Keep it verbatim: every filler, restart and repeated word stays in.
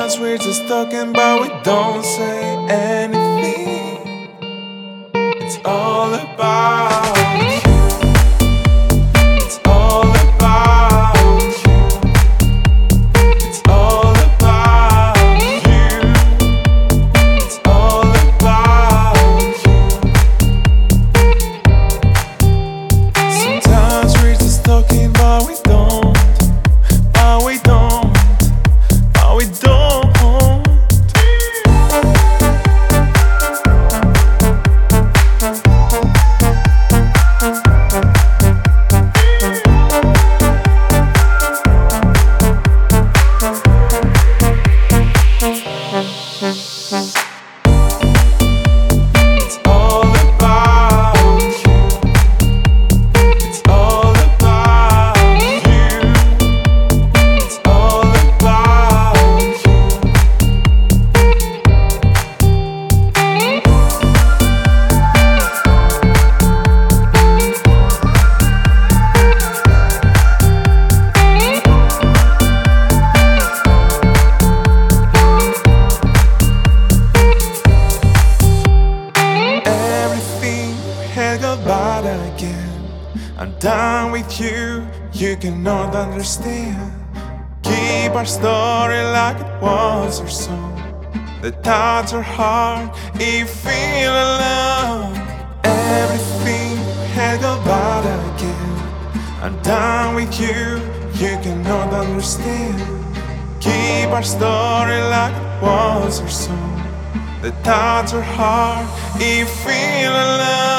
Sometimes we're just talking, but we don't say anything. It's all about you. It's all about you. It's all about you. It's all about you. Sometimes we're just talking, but we don't. But we don't. But we don't. But again, I'm done with you. You cannot understand. Keep our story like it was our song. The thoughts are hard if you feel alone. Everything had go bad again. I'm done with you. You cannot understand. Keep our story like it was our song. The thoughts are hard if you feel alone.